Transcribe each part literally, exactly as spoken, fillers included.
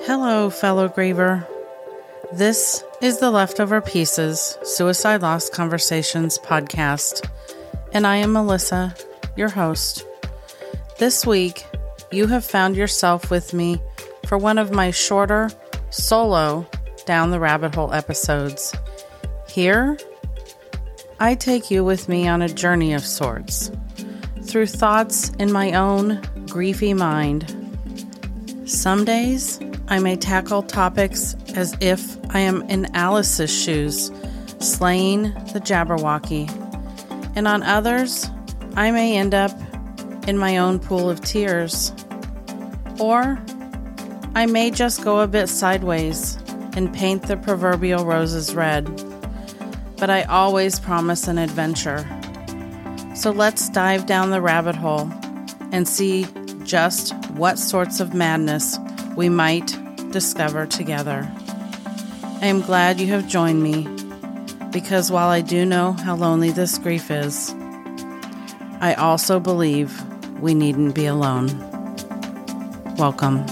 Hello, fellow griever. This is the Leftover Pieces Suicide Loss Conversations podcast, and I am Melissa, your host. This week, you have found yourself with me for one of my shorter, solo, down the rabbit hole episodes. Here, I take you with me on a journey of sorts, through thoughts in my own griefy mind. Some days, I may tackle topics as if I am in Alice's shoes, slaying the Jabberwocky. And on others, I may end up in my own pool of tears. Or I may just go a bit sideways and paint the proverbial roses red. But I always promise an adventure. So let's dive down the rabbit hole and see just what sorts of madness we might discover together. I am glad you have joined me, because while I do know how lonely this grief is, I also believe we needn't be alone. Welcome.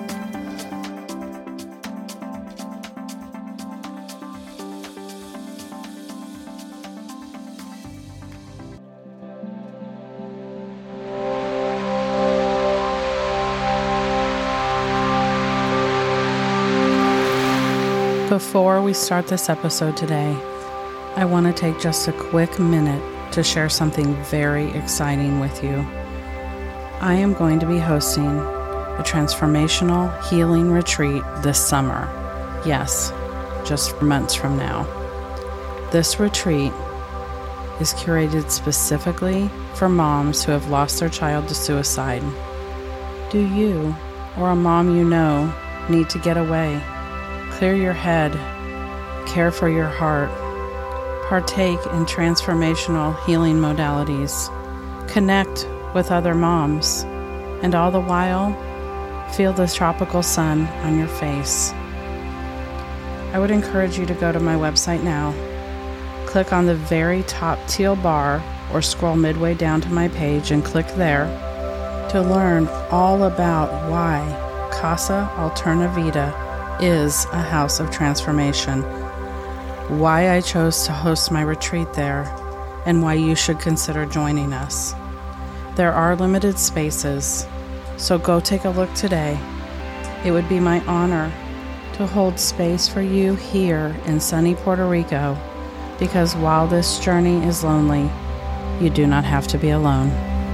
Before we start this episode today, I want to take just a quick minute to share something very exciting with you. I am going to be hosting a transformational healing retreat this summer. Yes, just months from now. This retreat is curated specifically for moms who have lost their child to suicide. Do you or a mom you know need to get away? Clear your head, care for your heart, partake in transformational healing modalities, connect with other moms, and all the while, feel the tropical sun on your face. I would encourage you to go to my website now, click on the very top teal bar, or scroll midway down to my page and click there to learn all about why Casa Alterna Vida is a house of transformation, why I chose to host my retreat there, and why you should consider joining us. There are limited spaces, so go take a look today. It would be my honor to hold space for you here in sunny Puerto Rico, because while this journey is lonely, you do not have to be alone.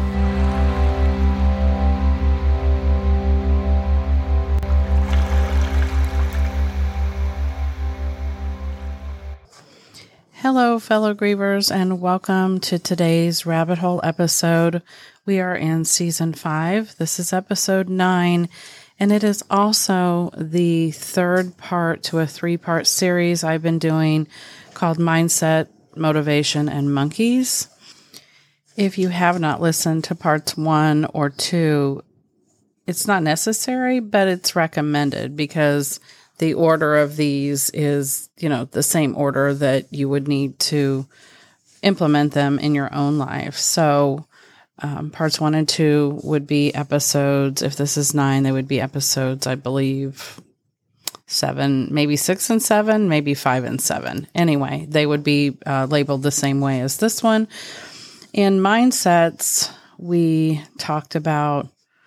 Hello, fellow grievers, and welcome to today's rabbit hole episode. We are in season five. This is episode nine, and it is also the third part to a three-part series I've been doing called Mindset, Motivation, and Monkeys. If you have not listened to parts one or two, it's not necessary, but it's recommended because the order of these is, you know, the same order that you would need to implement them in your own life. So um, parts one and two would be episodes. If this is nine, they would be episodes, I believe, seven, maybe six and seven, maybe five and seven. Anyway, they would be uh, labeled the same way as this one. In mindsets, we talked about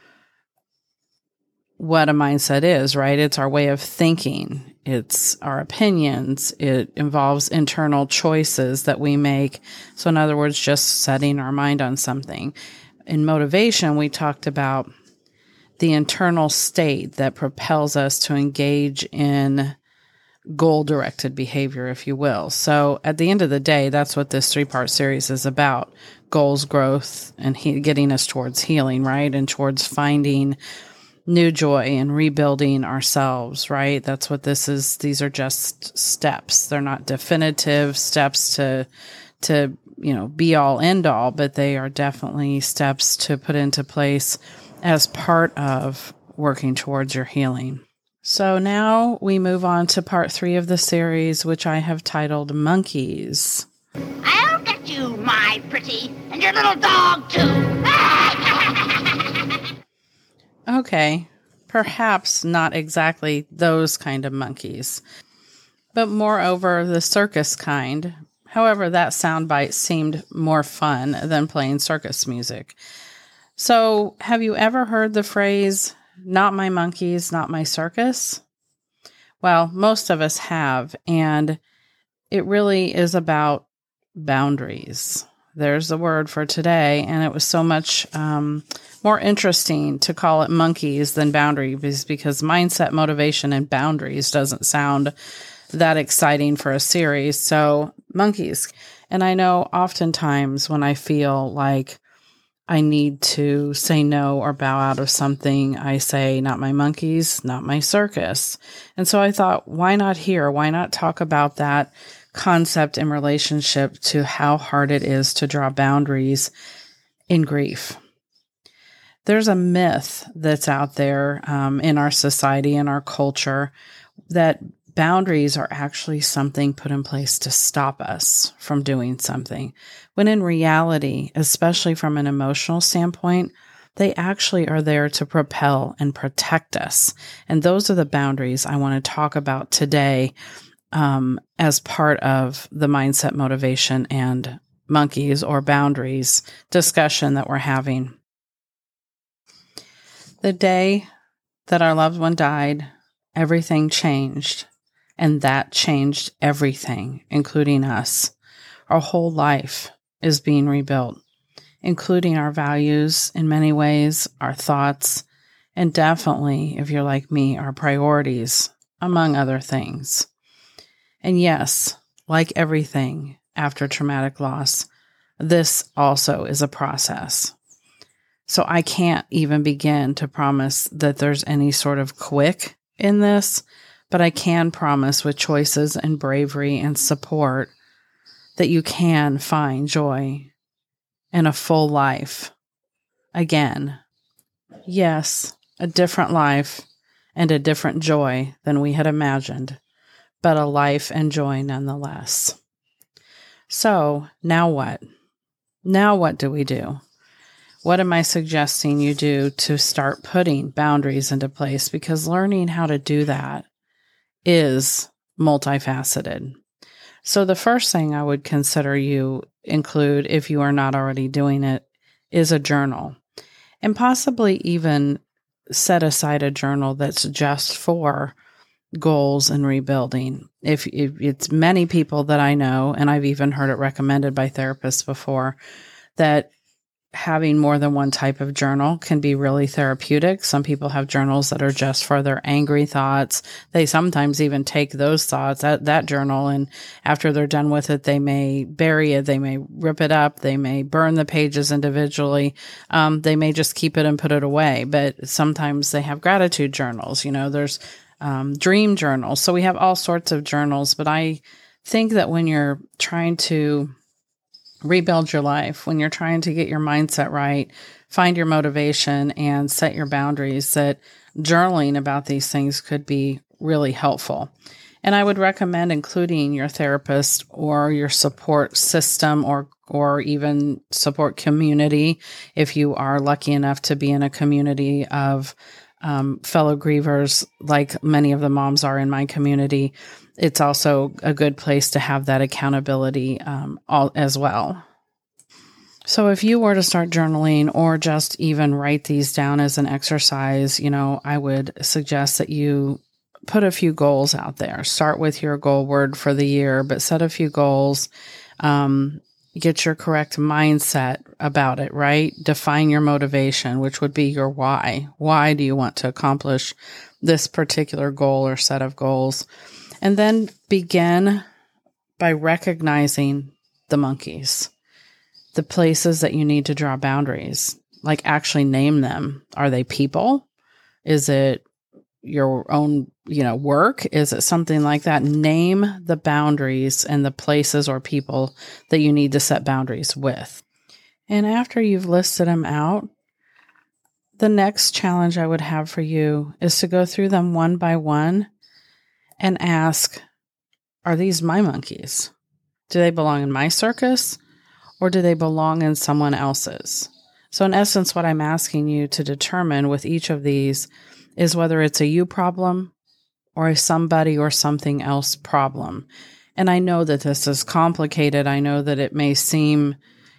what a mindset is, right? It's our way of thinking. It's our opinions. It involves internal choices that we make. So in other words, just setting our mind on something. In motivation, we talked about the internal state that propels us to engage in goal-directed behavior, if you will. So at the end of the day, that's what this three-part series is about. Goals, growth, and he- getting us towards healing, right? And towards finding new joy and rebuilding ourselves, right? That's what this is. These are just steps. They're not definitive steps to, to, you know, be all end all, but they are definitely steps to put into place as part of working towards your healing. So now we move on to part three of the series, which I have titled Monkeys. I'll get you, my pretty, and your little dog too. Okay, perhaps not exactly those kind of monkeys, but moreover the circus kind. However, that soundbite seemed more fun than playing circus music. So, have you ever heard the phrase, "Not my monkeys, not my circus"? Well, most of us have, and it really is about boundaries. There's the word for today, and it was so much um, more interesting to call it monkeys than boundaries, because mindset, motivation, and boundaries doesn't sound that exciting for a series. So monkeys. And I know oftentimes when I feel like I need to say no or bow out of something, I say, not my monkeys, not my circus. And so I thought, why not here? Why not talk about that concept in relationship to how hard it is to draw boundaries in grief? There's a myth that's out there um, in our society, in our culture, that boundaries are actually something put in place to stop us from doing something, when in reality, especially from an emotional standpoint, they actually are there to propel and protect us. And those are the boundaries I want to talk about today um, as part of the mindset, motivation, and monkeys or boundaries discussion that we're having. The day that our loved one died, everything changed. And that changed everything, including us. Our whole life is being rebuilt, including our values in many ways, our thoughts, and definitely, if you're like me, our priorities, among other things. And yes, like everything after traumatic loss, this also is a process. So I can't even begin to promise that there's any sort of quick in this, but I can promise with choices and bravery and support that you can find joy in a full life. Again, yes, a different life and a different joy than we had imagined, but a life and joy nonetheless. So now what? Now what do we do? What am I suggesting you do to start putting boundaries into place? Because learning how to do that is multifaceted. So the first thing I would consider you include, if you are not already doing it, is a journal. And possibly even set aside a journal that's just for goals and rebuilding. If, if it's many people that I know, and I've even heard it recommended by therapists before, that having more than one type of journal can be really therapeutic. Some people have journals that are just for their angry thoughts. They sometimes even take those thoughts, that, that journal, and after they're done with it, they may bury it, they may rip it up, they may burn the pages individually, um, they may just keep it and put it away. But sometimes they have gratitude journals, you know, there's um, dream journals. So we have all sorts of journals, but I think that when you're trying to rebuild your life, when you're trying to get your mindset right, find your motivation, and set your boundaries, that journaling about these things could be really helpful. And I would recommend including your therapist or your support system, or or even support community, if you are lucky enough to be in a community of um, fellow grievers, like many of the moms are in my community. It's also a good place to have that accountability um, all, as well. So if you were to start journaling, or just even write these down as an exercise, you know, I would suggest that you put a few goals out there. Start with your goal word for the year, but set a few goals. Um, get your correct mindset about it, right? Define your motivation, which would be your why. Why do you want to accomplish this particular goal or set of goals? And then begin by recognizing the monkeys, the places that you need to draw boundaries, like actually name them. Are they people? Is it your own, you know, work? Is it something like that? Name the boundaries and the places or people that you need to set boundaries with. And after you've listed them out, the next challenge I would have for you is to go through them one by one and ask, are these my monkeys? Do they belong in my circus, or do they belong in someone else's? So in essence, what I'm asking you to determine with each of these is whether it's a you problem or a somebody or something else problem. And I know that this is complicated. I know that it may seem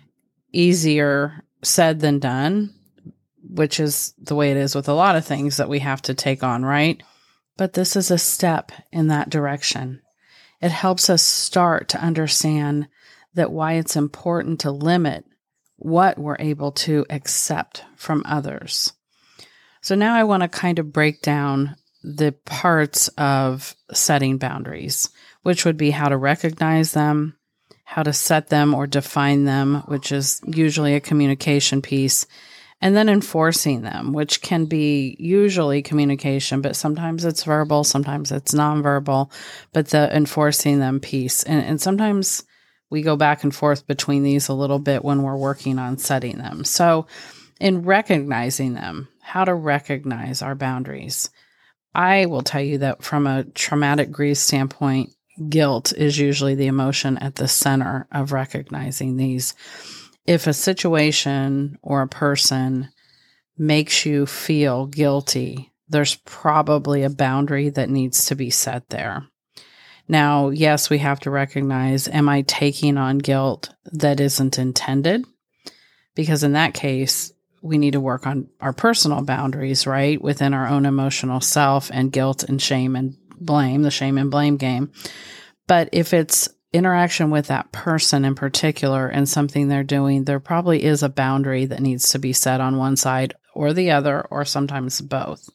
easier said than done, which is the way it is with a lot of things that we have to take on, right? But this is a step in that direction. It helps us start to understand that why it's important to limit what we're able to accept from others. So now I want to kind of break down the parts of setting boundaries, which would be how to recognize them, how to set them or define them, which is usually a communication piece, and then enforcing them, which can be usually communication, but sometimes it's verbal, sometimes it's nonverbal, but the enforcing them piece. And, and sometimes we go back and forth between these a little bit when we're working on setting them. So in recognizing them, how to recognize our boundaries, I will tell you that from a traumatic grief standpoint, guilt is usually the emotion at the center of recognizing these. If a situation or a person makes you feel guilty, there's probably a boundary that needs to be set there. Now, yes, we have to recognize, am I taking on guilt that isn't intended? Because in that case, we need to work on our personal boundaries, right? Within our own emotional self and guilt and shame and blame, the shame and blame game. But if it's interaction with that person in particular and something they're doing, there probably is a boundary that needs to be set on one side or the other, or sometimes both.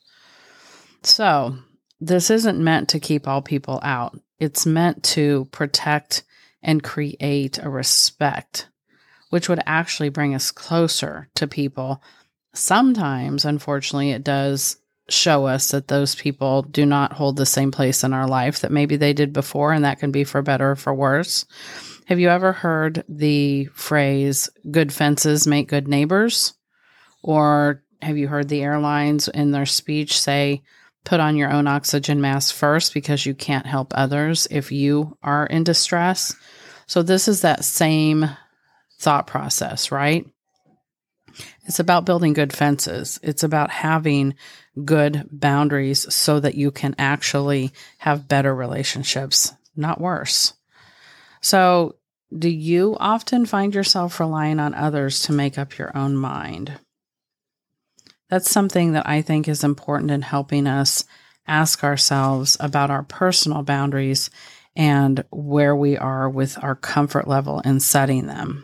So this isn't meant to keep all people out. It's meant to protect and create a respect, which would actually bring us closer to people. Sometimes, unfortunately, it does show us that those people do not hold the same place in our life that maybe they did before, and that can be for better or for worse. Have you ever heard the phrase, good fences make good neighbors? Or have you heard the airlines in their speech say, put on your own oxygen mask first because you can't help others if you are in distress? So this is that same thought process, right? It's about building good fences. It's about having good boundaries so that you can actually have better relationships, not worse. So, do you often find yourself relying on others to make up your own mind? That's something that I think is important in helping us ask ourselves about our personal boundaries and where we are with our comfort level in setting them.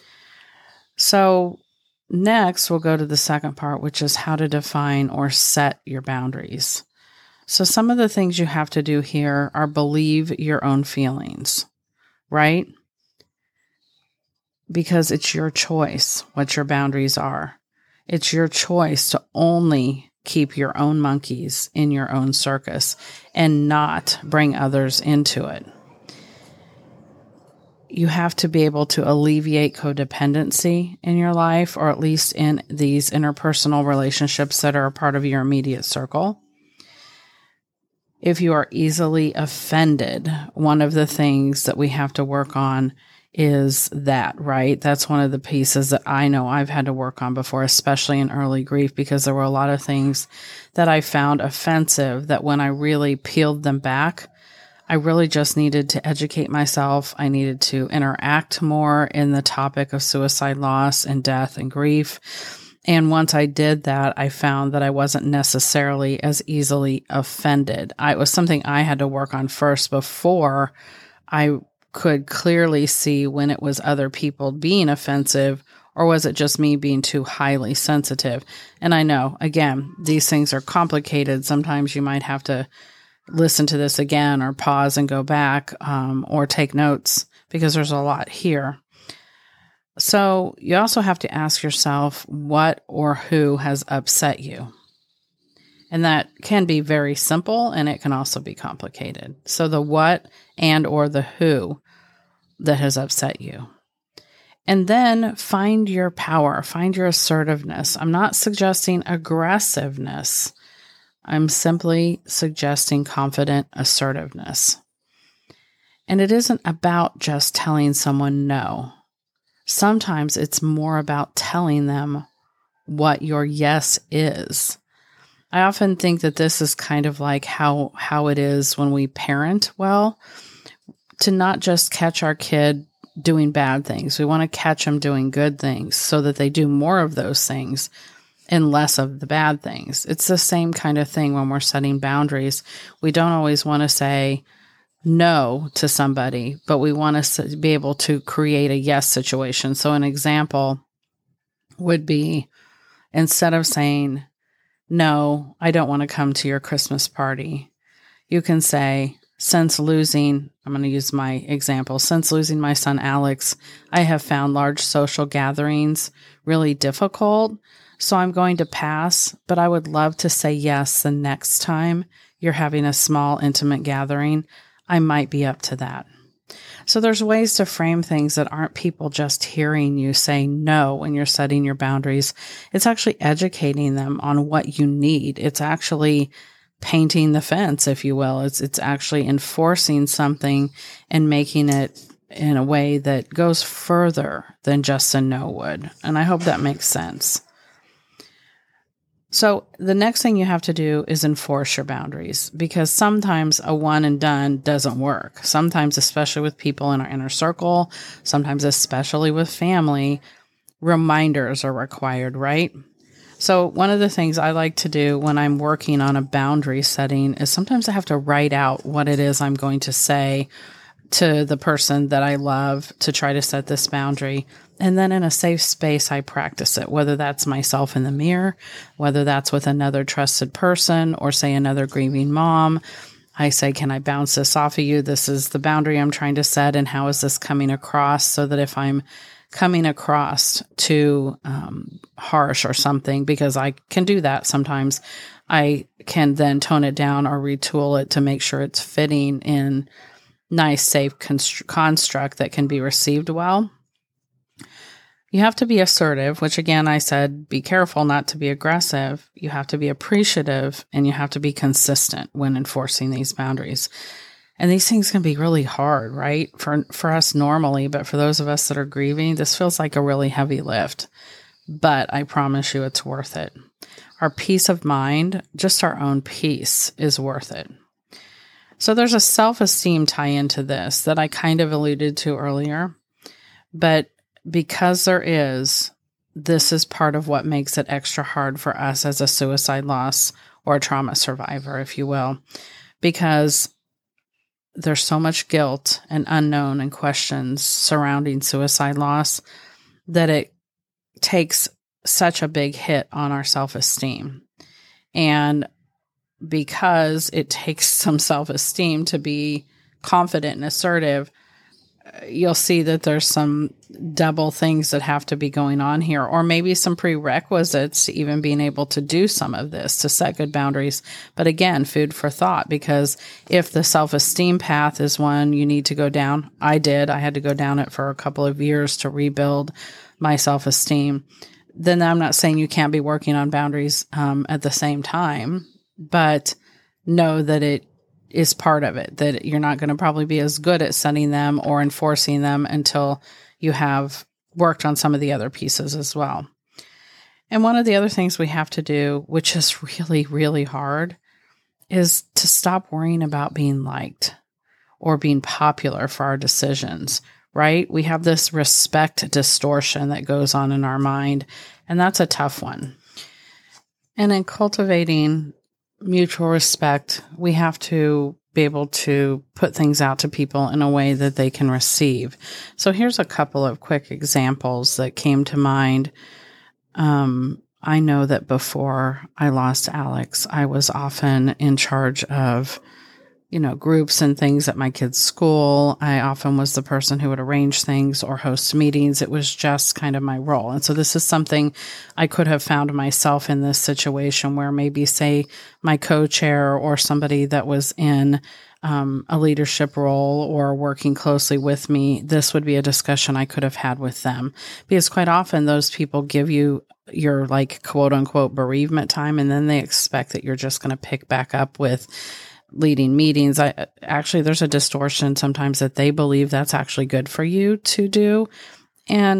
So, next, we'll go to the second part, which is how to define or set your boundaries. So some of the things you have to do here are believe your own feelings, right? Because it's your choice what your boundaries are. It's your choice to only keep your own monkeys in your own circus and not bring others into it. You have to be able to alleviate codependency in your life, or at least in these interpersonal relationships that are a part of your immediate circle. If you are easily offended, one of the things that we have to work on is that, right? That's one of the pieces that I know I've had to work on before, especially in early grief, because there were a lot of things that I found offensive that when I really peeled them back, I really just needed to educate myself. I needed to interact more in the topic of suicide loss and death and grief. And once I did that, I found that I wasn't necessarily as easily offended. I, it was something I had to work on first before I could clearly see when it was other people being offensive, or was it just me being too highly sensitive? And I know, again, these things are complicated. Sometimes you might have to listen to this again or pause and go back um, or take notes because there's a lot here. So you also have to ask yourself what or who has upset you. And that can be very simple, and it can also be complicated. So the what and or the who that has upset you. And then find your power, find your assertiveness. I'm not suggesting aggressiveness. I'm simply suggesting confident assertiveness. And it isn't about just telling someone no. Sometimes it's more about telling them what your yes is. I often think that this is kind of like how, how it is when we parent well, to not just catch our kid doing bad things. We want to catch them doing good things so that they do more of those things and less of the bad things. It's the same kind of thing when we're setting boundaries. We don't always want to say no to somebody, but we want to be able to create a yes situation. So an example would be, instead of saying, no, I don't want to come to your Christmas party, you can say, since losing, I'm going to use my example, since losing my son Alex, I have found large social gatherings really difficult. So I'm going to pass, but I would love to say yes the next time you're having a small, intimate gathering. I might be up to that. So there's ways to frame things that aren't people just hearing you say no when you're setting your boundaries. It's actually educating them on what you need. It's actually painting the fence, if you will. It's it's actually enforcing something and making it in a way that goes further than just a no would. And I hope that makes sense. So the next thing you have to do is enforce your boundaries, because sometimes a one and done doesn't work. Sometimes, especially with people in our inner circle, sometimes especially with family, reminders are required, right? So one of the things I like to do when I'm working on a boundary setting is sometimes I have to write out what it is I'm going to say to the person that I love to try to set this boundary. And then in a safe space, I practice it, whether that's myself in the mirror, whether that's with another trusted person, or say another grieving mom. I say, can I bounce this off of you? This is the boundary I'm trying to set, and how is this coming across, so that if I'm coming across too um, harsh or something, because I can do that sometimes, I can then tone it down or retool it to make sure it's fitting in nice, safe constr- construct that can be received well. You have to be assertive, which again, I said, be careful not to be aggressive. You have to be appreciative, and you have to be consistent when enforcing these boundaries. And these things can be really hard, right? For for us normally, but for those of us that are grieving, this feels like a really heavy lift. But I promise you it's worth it. Our peace of mind, just our own peace, is worth it. So there's a self-esteem tie into this that I kind of alluded to earlier. But because there is, this is part of what makes it extra hard for us as a suicide loss or a trauma survivor, if you will. Because there's so much guilt and unknown and questions surrounding suicide loss that it takes such a big hit on our self-esteem. And because it takes some self-esteem to be confident and assertive, you'll see that there's some double things that have to be going on here, or maybe some prerequisites to even being able to do some of this, to set good boundaries. But again, food for thought, because if the self-esteem path is one you need to go down, I did, I had to go down it for a couple of years to rebuild my self-esteem, then I'm not saying you can't be working on boundaries um, at the same time, but know that it is part of it, that you're not going to probably be as good at setting them or enforcing them until you have worked on some of the other pieces as well. And one of the other things we have to do, which is really, really hard, is to stop worrying about being liked or being popular for our decisions, right? We have this respect distortion that goes on in our mind, and that's a tough one. And in cultivating mutual respect, we have to be able to put things out to people in a way that they can receive. So here's a couple of quick examples that came to mind. Um, I know that before I lost Alex, I was often in charge of, you know, groups and things at my kids' school. I often was the person who would arrange things or host meetings. It was just kind of my role. And so this is something I could have found myself in this situation where maybe, say, my co-chair or somebody that was in um, a leadership role or working closely with me, this would be a discussion I could have had with them. Because quite often those people give you your like quote unquote bereavement time, and then they expect that you're just going to pick back up with leading meetings. I actually, there's a distortion sometimes that they believe that's actually good for you to do. And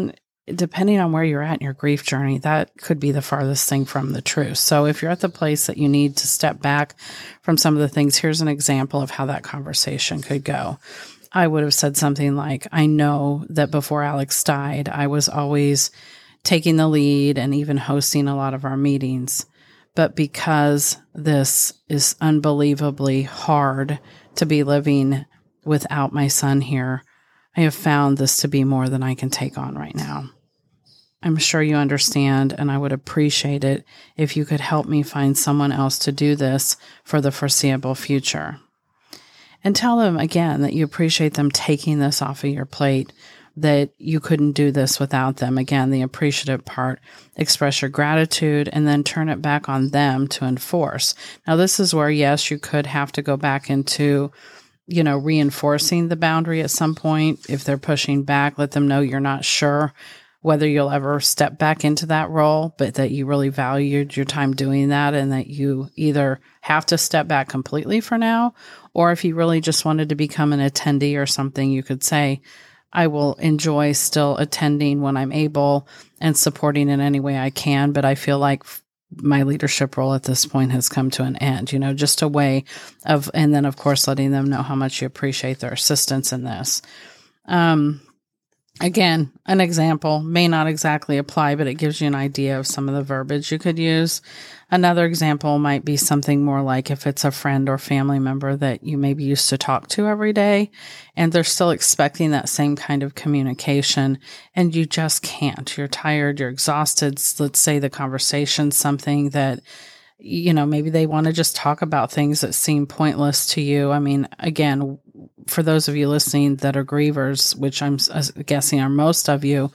depending on where you're at in your grief journey, that could be the farthest thing from the truth. So if you're at the place that you need to step back from some of the things, here's an example of how that conversation could go. I would have said something like, I know that before Alex died, I was always taking the lead and even hosting a lot of our meetings. But because this is unbelievably hard to be living without my son here, I have found this to be more than I can take on right now. I'm sure you understand, and I would appreciate it if you could help me find someone else to do this for the foreseeable future. And tell them again that you appreciate them taking this off of your plate, that you couldn't do this without them. Again, the appreciative part, express your gratitude and then turn it back on them to enforce. Now, this is where, yes, you could have to go back into, you know, reinforcing the boundary at some point. If they're pushing back, let them know you're not sure whether you'll ever step back into that role, but that you really valued your time doing that and that you either have to step back completely for now, or if you really just wanted to become an attendee or something, you could say, I will enjoy still attending when I'm able and supporting in any way I can, but I feel like my leadership role at this point has come to an end, you know, just a way of, and then of course, letting them know how much you appreciate their assistance in this. Um, Again, an example may not exactly apply, but it gives you an idea of some of the verbiage you could use. Another example might be something more like if it's a friend or family member that you maybe used to talk to every day, and they're still expecting that same kind of communication, and you just can't. You're tired, you're exhausted. Let's say the conversation's something that, you know, maybe they want to just talk about things that seem pointless to you. I mean, again, for those of you listening that are grievers, which I'm guessing are most of you,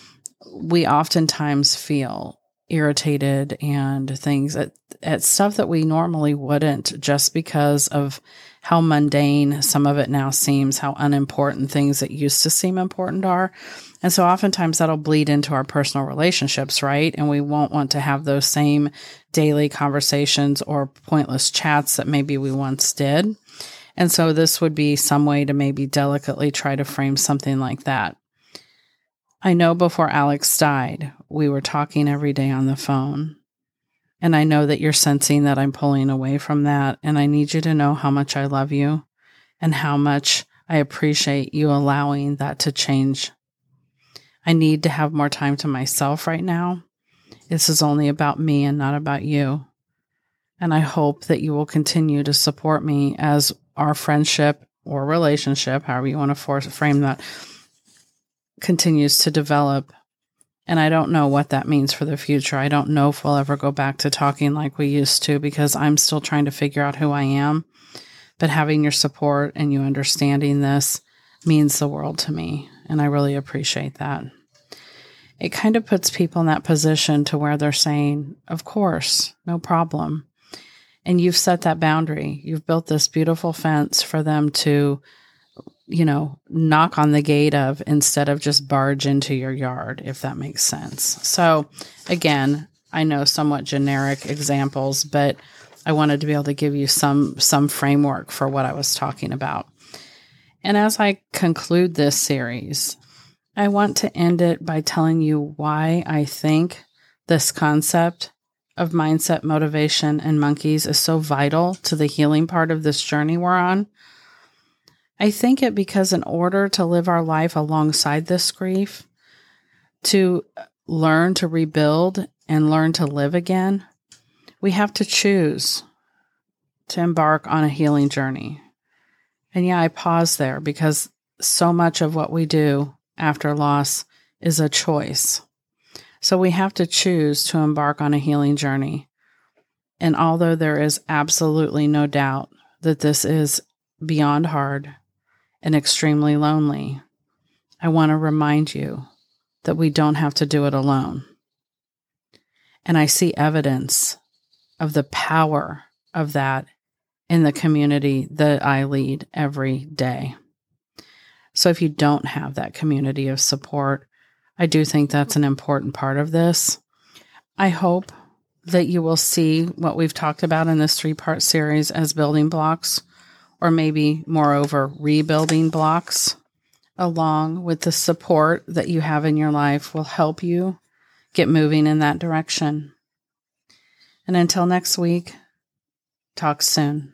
we oftentimes feel irritated and things at, at stuff that we normally wouldn't, just because of how mundane some of it now seems, how unimportant things that used to seem important are. And so oftentimes that'll bleed into our personal relationships, right? And we won't want to have those same daily conversations or pointless chats that maybe we once did. And so this would be some way to maybe delicately try to frame something like that. I know before Alex died, we were talking every day on the phone. And I know that you're sensing that I'm pulling away from that. And I need you to know how much I love you and how much I appreciate you allowing that to change. I need to have more time to myself right now. This is only about me and not about you. And I hope that you will continue to support me as our friendship or relationship, however you want to force, frame that, continues to develop. And I don't know what that means for the future. I don't know if we'll ever go back to talking like we used to, because I'm still trying to figure out who I am. But having your support and you understanding this means the world to me. And I really appreciate that. It kind of puts people in that position to where they're saying, of course, no problem. And you've set that boundary. You've built this beautiful fence for them to, you know, knock on the gate of, instead of just barge into your yard, if that makes sense. So again, I know somewhat generic examples, but I wanted to be able to give you some, some framework for what I was talking about. And as I conclude this series, I want to end it by telling you why I think this concept of mindset, motivation, and monkeys is so vital to the healing part of this journey we're on. I think it because in order to live our life alongside this grief, to learn to rebuild and learn to live again, we have to choose to embark on a healing journey. And yeah, I pause there because so much of what we do after loss is a choice. So we have to choose to embark on a healing journey. And although there is absolutely no doubt that this is beyond hard and extremely lonely, I want to remind you that we don't have to do it alone. And I see evidence of the power of that in the community that I lead every day. So if you don't have that community of support, I do think that's an important part of this. I hope that you will see what we've talked about in this three-part series as building blocks, or maybe moreover, rebuilding blocks along with the support that you have in your life, will help you get moving in that direction. And until next week, talk soon.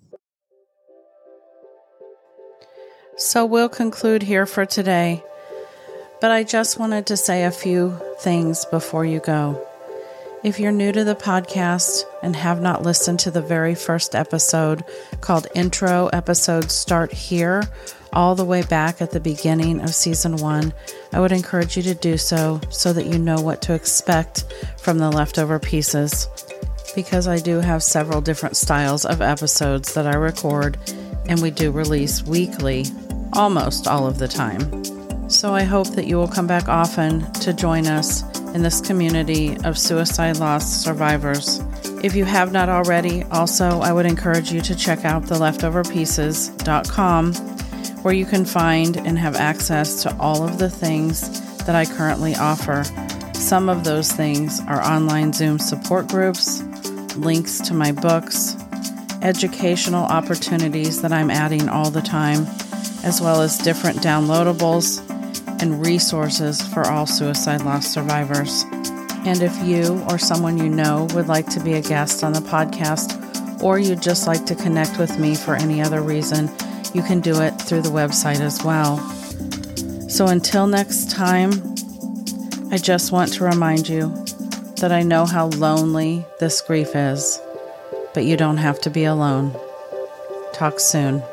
So we'll conclude here for today, but I just wanted to say a few things before you go. If you're new to the podcast and have not listened to the very first episode called Intro Episodes Start Here, all the way back at the beginning of season one, I would encourage you to do so so that you know what to expect from the leftover pieces, because I do have several different styles of episodes that I record and we do release weekly, almost all of the time. So I hope that you will come back often to join us in this community of suicide loss survivors. If you have not already, also, I would encourage you to check out the leftover pieces dot com, where you can find and have access to all of the things that I currently offer. Some of those things are online Zoom support groups, links to my books, educational opportunities that I'm adding all the time, as well as different downloadables and resources for all suicide loss survivors. And if you or someone you know would like to be a guest on the podcast, or you'd just like to connect with me for any other reason, you can do it through the website as well. So until next time, I just want to remind you that I know how lonely this grief is, but you don't have to be alone. Talk soon.